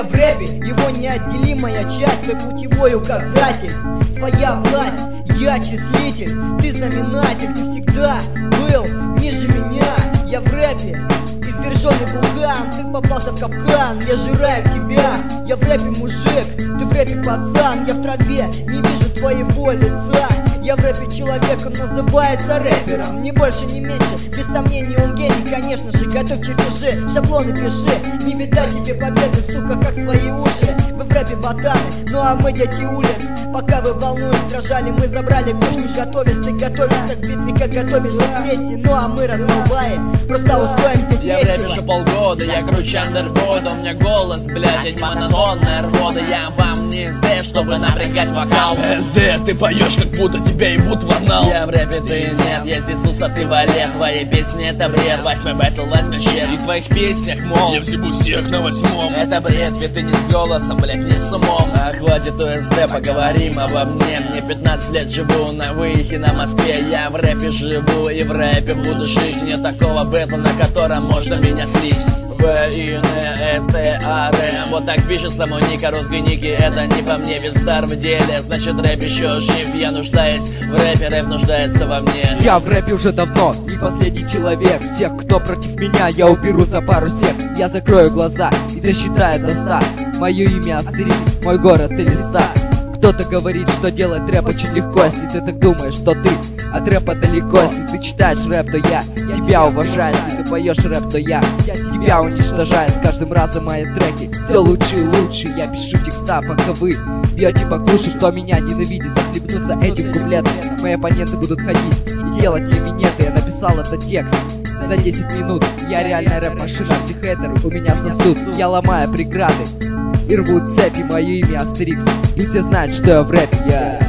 я в рэпе, его неотделимая часть, твой путевой указатель, твоя власть, я числитель, ты знаменатель, ты всегда был ниже меня. Я в рэпе изверженный вулкан, ты попался в капкан, я жираю тебя. Я в рэпе мужик, ты в рэпе пацан, я в траве, не вижу твоего лица. Я в рэпе человек, он называется рэпером, ни больше, ни меньше, без сомнений он гений, конечно же. Готовь чертежи, шаблоны пиши, не видать тебе победы, сука, как свои уши. Вы в рэпе ботаны, ну а мы дети улиц. Пока вы волнуясь дрожали, мы забрали кошку, готовясь. Ты готовишься к битве, как готовишься к смерти. Ну а мы, раздолбаи, просто устроим здесь я весело. Я в рэпе уже полгода, я круче андервода. У меня голос, блядь, а не монотонная рвода. Я вам не здесь, чтобы напрягать вокал. СД, ты поешь, как будто тебя ебут в анал. Я в рэпе, ты нет, я здесь туса, ты валет. Твои песни это бред, 8 бэтл, 8 щет. И в твоих песнях, мол, я всему всех на 8. Это бред, ведь ты не с голосом, блядь, не с умом. А хватит УСД, поговорим обо мне. Мне 15 лет, живу на выехе на Москве. Я в рэпе живу и в рэпе буду жить. Нет такого бэтла, на котором можно меня слить. В-И-Н-С-Т-А-Р. Вот так пишет самони, короткой ники. Это не по мне, ведь стар в деле. Значит рэп еще жив. Я нуждаюсь в рэпе, рэп нуждается во мне. Я в рэпе уже давно, не последний человек. Всех, кто против меня, я уберу за пару сек. Я закрою глаза и досчитаю до 100. Мое имя Астерикс, мой город Элиста. Кто-то говорит, что делать рэп очень легко. Если ты так думаешь, что ты от рэпа далеко. Если ты читаешь рэп, то я тебя уважаю. Если ты поешь рэп, то я тебя уничтожаю. С каждым разом мои треки все лучше и лучше. Я пишу текста, пока вы бьете по клушу. Кто меня ненавидит, захлебнуться этим куплетом. Мои оппоненты будут ходить и делать мне минеты. Я написал этот текст за 10 минут. Я реальная рэп-машина, все хейтеры у меня сосут. Я ломаю преграды и рвут цепи, мое имя Астерикс. И все знают, что я в рэпе, я